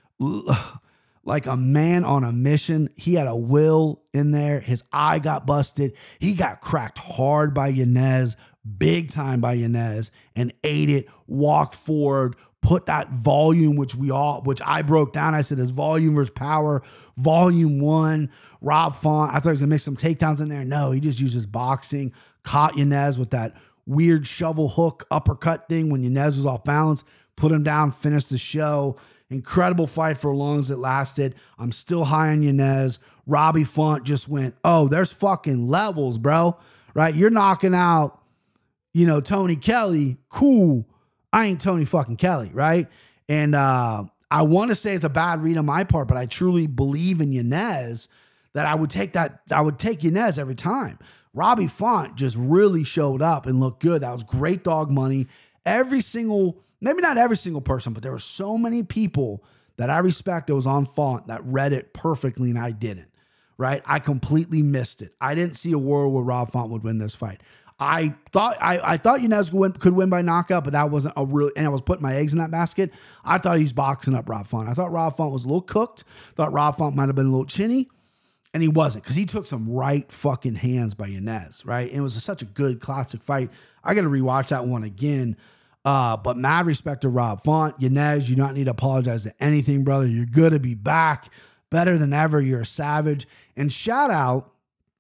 like a man on a mission. He had a will in there. His eye got busted. He got cracked hard by Yanez, big time by Yanez, and ate it, walked forward, put that volume, which we all, which I broke down. I said, it's volume versus power. Volume one, Rob Font. I thought he was going to make some takedowns in there. No, he just uses boxing, caught Yanez with that weird shovel hook uppercut thing when Yanez was off balance, put him down, finished the show. Incredible fight for as long as it lasted. I'm still high on Yanez. Robbie Font just went, oh, there's fucking levels, bro. Right? You're knocking out, you know, Tony Kelly. Cool. I ain't Tony fucking Kelly, right? And uh, I want to say it's a bad read on my part, but I truly believe in Yanez that I would take that. I would take Yanez every time. Robbie Font just really showed up and looked good. That was great dog money. Every single, maybe not every single person, but there were so many people that I respect that was on Font that read it perfectly and I didn't, right? I completely missed it. I didn't see a world where Rob Font would win this fight. I thought I, I thought Yanez could win, could win by knockout, but that wasn't a real, and I was putting my eggs in that basket. I thought he was boxing up Rob Font. I thought Rob Font was a little cooked. Thought Rob Font might have been a little chinny, and he wasn't, because he took some right fucking hands by Yanez, right? And it was a, such a good classic fight. I got to rewatch that one again. Uh, but mad respect to Rob Font. Yanez, you don't need to apologize to anything, brother. You're good to be back. Better than ever. You're a savage. And shout out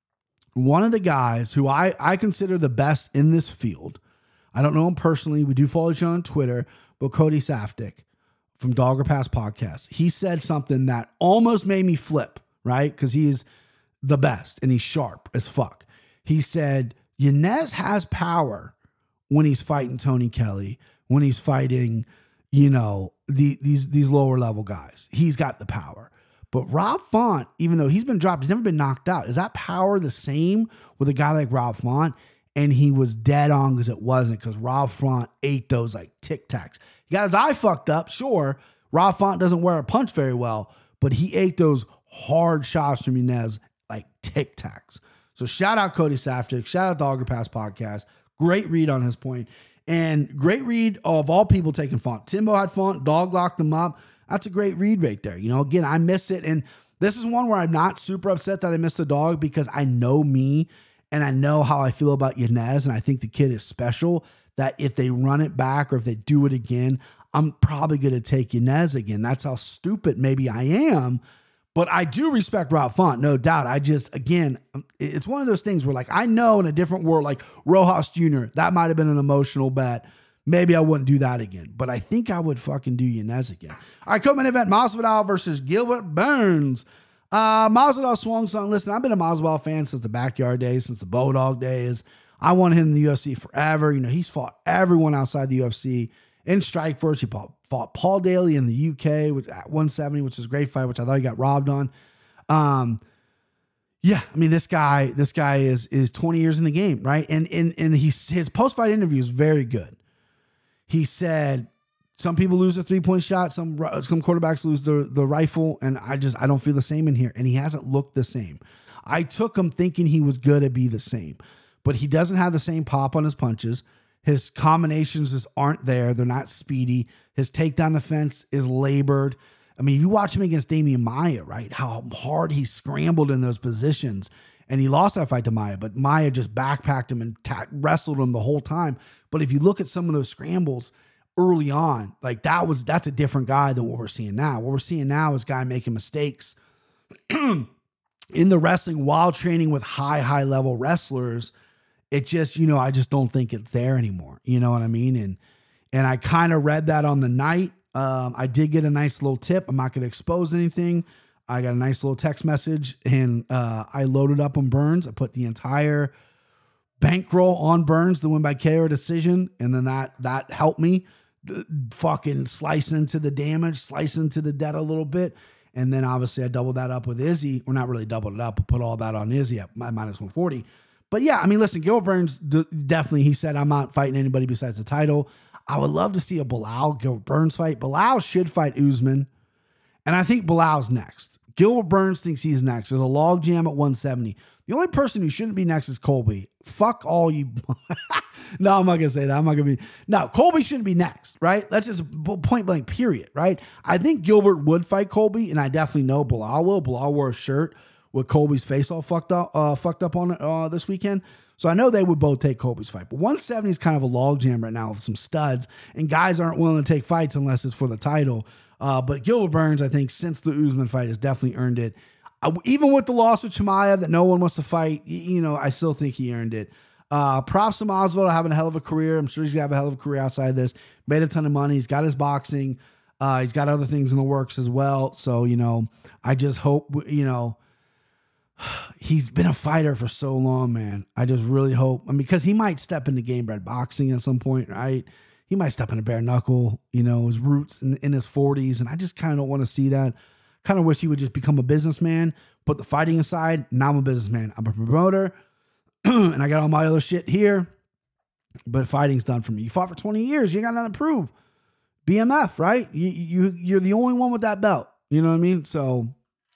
one of the guys who I, I consider the best in this field. I don't know him personally. We do follow each other on Twitter, but Cody Saftik from Dogger Pass Podcast. He said something that almost made me flip, right? Because he is the best and he's sharp as fuck. He said, Yanez has power when he's fighting Tony Kelly, when he's fighting, you know, the, these, these lower level guys. He's got the power. But Rob Font, even though he's been dropped, he's never been knocked out. Is that power the same with a guy like Rob Font? And he was dead on because it wasn't, because Rob Font ate those like Tic Tacs. He got his eye fucked up, sure. Rob Font doesn't wear a punch very well, but he ate those hard shots from Yanez like Tic Tacs. So shout out Cody Saftik, shout out Dogger Pass Podcast. Great read on his point. And great read of all people taking Font. Timbo had Font, dog locked him up. That's a great read right there. You know, again, I miss it. And this is one where I'm not super upset that I missed the dog, because I know me and I know how I feel about Yanez. And I think the kid is special, that if they run it back or if they do it again, I'm probably going to take Yanez again. That's how stupid maybe I am. But I do respect Rob Font, no doubt. I just, again, it's one of those things where, like, I know in a different world, like Rojas Junior, that might have been an emotional bet. Maybe I wouldn't do that again. But I think I would fucking do Yanez again. All right, co-main event, Masvidal versus Gilbert Burns. Uh, Masvidal swung song. Listen, I've been a Masvidal fan since the backyard days, since the Bodog days. I wanted him in the U F C forever. You know, he's fought everyone outside the U F C in Strikeforce. He fought, fought Paul Daly in the U K which, at one seventy, which is a great fight, which I thought he got robbed on. Um, yeah, I mean, this guy, this guy is is twenty years in the game, right? And and and he's, his post-fight interview is very good. He said, some people lose a three-point shot, some some quarterbacks lose the, the rifle, and I just, I don't feel the same in here. And he hasn't looked the same. I took him thinking he was going to be the same, but he doesn't have the same pop on his punches. His combinations just aren't there. They're not speedy. His takedown defense is labored. I mean, if you watch him against Damian Maia, right, how hard he scrambled in those positions. And he lost that fight to Maia, but Maia just backpacked him and ta- wrestled him the whole time. But if you look at some of those scrambles early on, like that was, that's a different guy than what we're seeing now. What we're seeing now is a guy making mistakes in the wrestling while training with high, high level wrestlers. It just, you know, I just don't think it's there anymore. You know what I mean? And, and I kind of read that on the night. Um, I did get a nice little tip. I'm not going to expose anything. I got a nice little text message, and uh, I loaded up on Burns. I put the entire bankroll on Burns to win by K O decision, and then that that helped me fucking slice into the damage, slice into the debt a little bit. And then obviously I doubled that up with Izzy. Or not really doubled it up, but put all that on Izzy at my minus one forty. But yeah, I mean, listen, Gilbert Burns d- definitely, he said, I'm not fighting anybody besides the title. I would love to see a Bilal Gilbert Burns fight. Bilal should fight Usman, and I think Bilal's next. Gilbert Burns thinks he's next. There's a log jam at one seventy. The only person who shouldn't be next is Colby. Fuck all you. No, I'm not going to say that. I'm not going to be. No, Colby shouldn't be next, right? That's just point blank, period, right? I think Gilbert would fight Colby, and I definitely know Bilal will. Bilal wore a shirt with Colby's face all fucked up, uh, fucked up on it uh, this weekend. So I know they would both take Colby's fight. But one seventy is kind of a log jam right now with some studs, and guys aren't willing to take fights unless it's for the title. Uh, but Gilbert Burns, I think, since the Usman fight, has definitely earned it. Uh, even with the loss of Chimaev that no one wants to fight, you, you know, I still think he earned it. Uh, props to Masvidal having a hell of a career. I'm sure he's going to have a hell of a career outside of this. Made a ton of money. He's got his boxing. Uh, he's got other things in the works as well. So, you know, I just hope, you know, he's been a fighter for so long, man. I just really hope, I mean, because he might step into game bred boxing at some point, right? He might step into bare knuckle, you know, his roots in, in his forties. And I just kind of don't want to see that. Kind of wish he would just become a businessman, put the fighting aside. Now I'm a businessman. I'm a promoter and I got all my other shit here, but fighting's done for me. You fought for twenty years. You ain't got nothing to prove. B M F, right? You, you, you're the only one with that belt. You know what I mean? So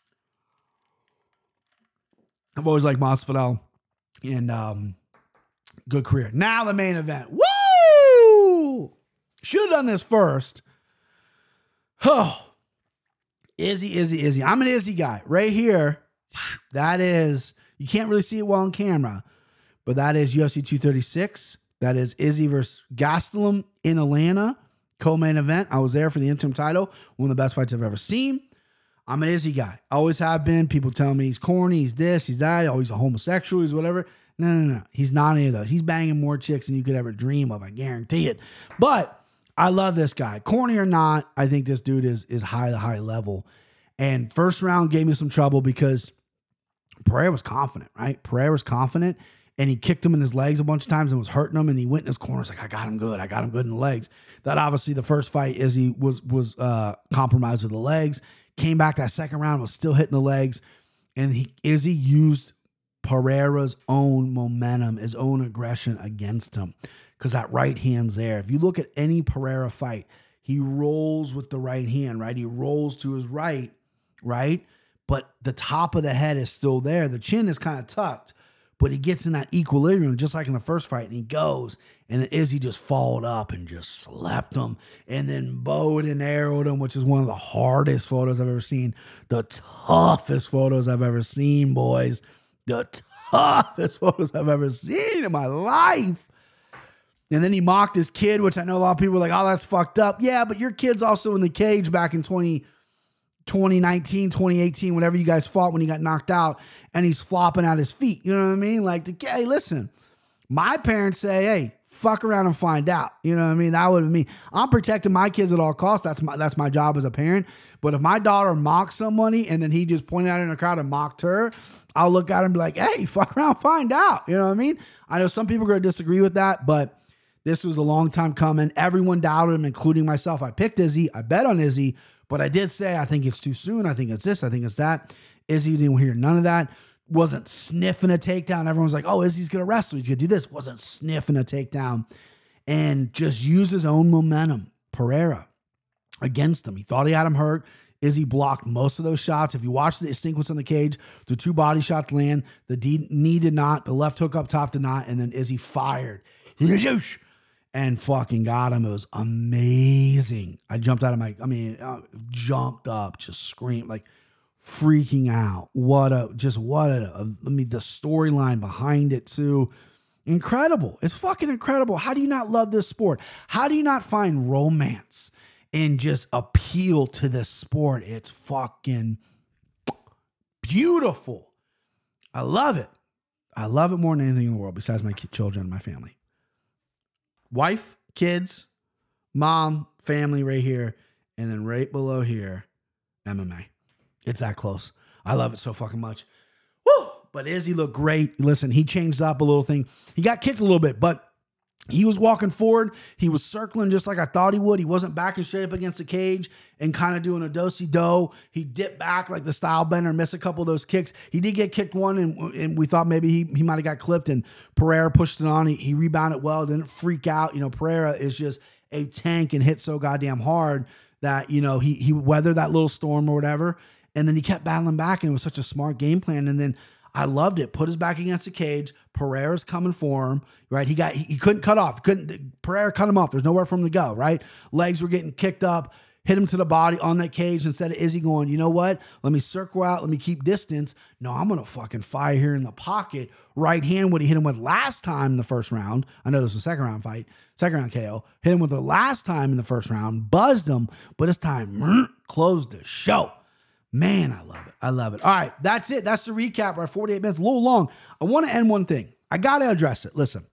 I've always liked Masvidal, and um, good career. Now the main event. Woo! Should have done this first. Oh, Izzy, Izzy, Izzy. I'm an Izzy guy right here. That is, you can't really see it well on camera, but that is U F C two thirty-six. That is Izzy versus Gastelum in Atlanta, co-main event. I was there for the interim title. One of the best fights I've ever seen. I'm an Izzy guy. Always have been. People tell me he's corny, he's this, he's that. Oh, he's a homosexual, he's whatever. No, no, no. He's not any of those. He's banging more chicks than you could ever dream of. I guarantee it. But I love this guy. Corny or not, I think this dude is, is high, high level. And first round gave me some trouble because Pereira was confident, right? Pereira was confident. And he kicked him in his legs a bunch of times and was hurting him. And he went in his corner. He's like, I got him good. I got him good in the legs. That obviously the first fight Izzy was was uh, compromised with the legs. Came back that second round, was still hitting the legs. And he Izzy used Pereira's own momentum, his own aggression against him. Because that right hand's there. If you look at any Pereira fight, he rolls with the right hand, right? He rolls to his right, right? But the top of the head is still there. The chin is kind of tucked. But he gets in that equilibrium, just like in the first fight, and he goes, and then Izzy just followed up and just slapped him, and then bowed and arrowed him, which is one of the hardest photos I've ever seen, the toughest photos I've ever seen, boys, the toughest photos I've ever seen in my life. And then he mocked his kid, which I know a lot of people were like, oh, that's fucked up. Yeah, but your kid's also in the cage back in twenty nineteen, twenty eighteen, whenever you guys fought when he got knocked out, and he's flopping at his feet. You know what I mean? Like, the, hey, listen, my parents say, hey, fuck around and find out. You know what I mean? That would be me. I'm protecting my kids at all costs. That's my that's my job as a parent. But if my daughter mocked somebody and then he just pointed out in the crowd and mocked her, I'll look at her and be like, hey, fuck around, find out. You know what I mean? I know some people are going to disagree with that, but this was a long time coming. Everyone doubted him, including myself. I picked Izzy. I bet on Izzy. But I did say, I think it's too soon. I think it's this. I think it's that. Izzy didn't hear none of that. Wasn't sniffing a takedown. Everyone's like, oh, Izzy's going to wrestle. He's going to do this. Wasn't sniffing a takedown. And just used his own momentum, Pereira, against him. He thought he had him hurt. Izzy blocked most of those shots. If you watch the sequence on the cage, the two body shots land. The D- knee did not. The left hook up top did not. And then Izzy fired. And fucking got him. It was amazing. I jumped out of my, I mean, uh, jumped up, just screamed, like freaking out. What a, just what a, I mean, the storyline behind it too. Incredible. It's fucking incredible. How do you not love this sport? How do you not find romance and just appeal to this sport? It's fucking beautiful. I love it. I love it more than anything in the world besides my children and my family. Wife, kids, mom, family right here, and then right below here, M M A. It's that close. I love it so fucking much. Woo! But Izzy looked great. Listen, he changed up a little thing. He got kicked a little bit, but he was walking forward. He was circling just like I thought he would. He wasn't backing straight up against the cage and kind of doing a do-si-do. He dipped back like the style bender, missed a couple of those kicks. He did get kicked one, and, and we thought maybe he, he might have got clipped, and Pereira pushed it on. He, he rebounded well, didn't freak out. You know, Pereira is just a tank and hit so goddamn hard that, you know, he, he weathered that little storm or whatever, and then he kept battling back, and it was such a smart game plan. And then I loved it. Put his back against the cage. Pereira's coming for him, right? He got he, he couldn't cut off. Couldn't Pereira cut him off. There's nowhere for him to go, right? Legs were getting kicked up. Hit him to the body on that cage instead of Izzy going, you know what? Let me circle out. Let me keep distance. No, I'm going to fucking fire here in the pocket. Right hand, what he hit him with last time in the first round. I know this was a second round fight. Second round K O. Hit him with the last time in the first round. Buzzed him. But this time, closed the show. Man, I love it. I love it. All right, that's it. That's the recap. We're at forty-eight minutes, a little long. I want to end one thing. I got to address it. Listen,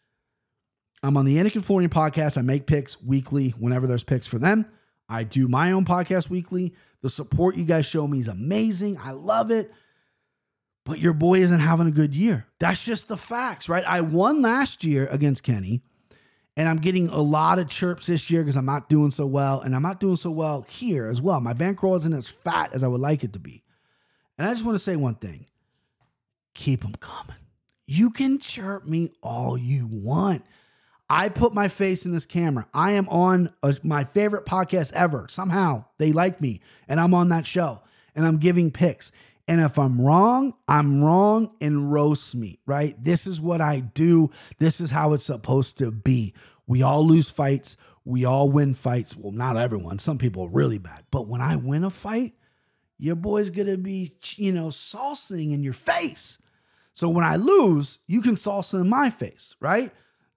I'm on the Anakin Florian podcast. I make picks weekly whenever there's picks for them. I do my own podcast weekly. The support you guys show me is amazing. I love it. But your boy isn't having a good year. That's just the facts, right? I won last year against Kenny. And I'm getting a lot of chirps this year because I'm not doing so well. And I'm not doing so well here as well. My bankroll isn't as fat as I would like it to be. And I just want to say one thing. Keep them coming. You can chirp me all you want. I put my face in this camera. I am on a, my favorite podcast ever. Somehow they like me. And I'm on that show. And I'm giving picks. And if I'm wrong, I'm wrong, and roast me, right? This is what I do. This is how it's supposed to be. We all lose fights. We all win fights. Well, not everyone. Some people are really bad. But when I win a fight, your boy's going to be, you know, salsing in your face. So when I lose, you can salsa in my face, right?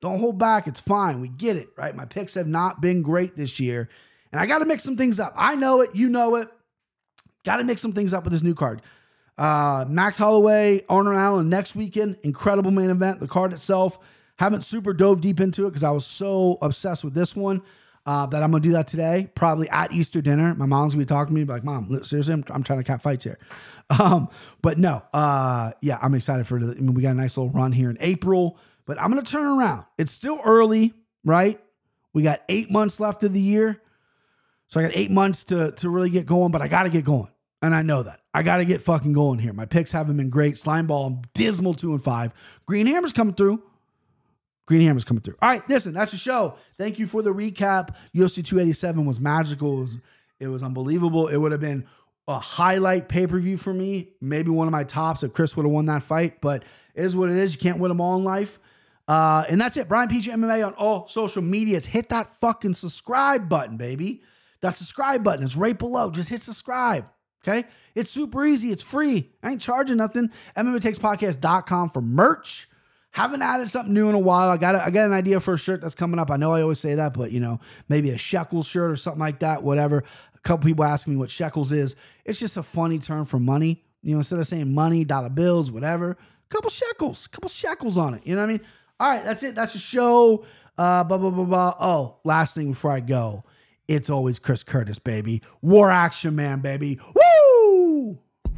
Don't hold back. It's fine. We get it, right? My picks have not been great this year, and I got to mix some things up. I know it. You know it. Got to mix some things up with this new card. Uh, Max Holloway, Arnold Allen next weekend. Incredible main event. The card itself, haven't super dove deep into it because I was so obsessed with this one uh, that I'm going to do that today, probably at Easter dinner. My mom's going to be talking to me like, Mom, seriously, I'm, I'm trying to cat fights here. Um, but no, uh, yeah, I'm excited for it. I mean, we got a nice little run here in April, but I'm going to turn around. It's still early, right? We got eight months left of the year. So I got eight months to, to really get going, but I got to get going. And I know that. I got to get fucking going here. My picks haven't been great. Slime Ball, I'm dismal two and five. Green Hammer's coming through. Green Hammer's coming through. All right, listen, that's the show. Thank you for the recap. U F C two eighty-seven was magical. It was, it was unbelievable. It would have been a highlight pay-per-view for me. Maybe one of my tops if Chris would have won that fight. But it is what it is. You can't win them all in life. Uh, and that's it. Brian Petrie M M A on all social medias. Hit that fucking subscribe button, baby. That subscribe button is right below. Just hit subscribe. Okay? It's super easy. It's free. I ain't charging nothing. M M A Takes Podcast dot com for merch. Haven't added something new in a while. I got a, I got an idea for a shirt that's coming up. I know I always say that, but you know, maybe a Shekels shirt or something like that, whatever. A couple people asking me what Shekels is. It's just a funny term for money. You know, instead of saying money, dollar bills, whatever, a couple shekels, a couple shekels on it. You know what I mean? All right, that's it. That's the show. Uh, blah, blah, blah, blah. Oh, last thing before I go. It's always Chris Curtis, baby. War Action Man, baby. Woo!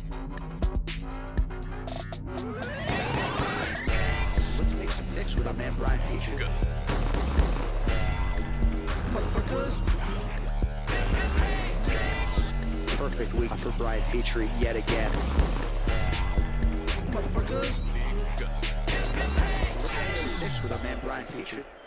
Let's make some picks with our man Brian Petrie. Good. Motherfuckers. Perfect week for Brian Petrie yet again. Motherfuckers. Good. Let's make some picks with our man Brian Petrie.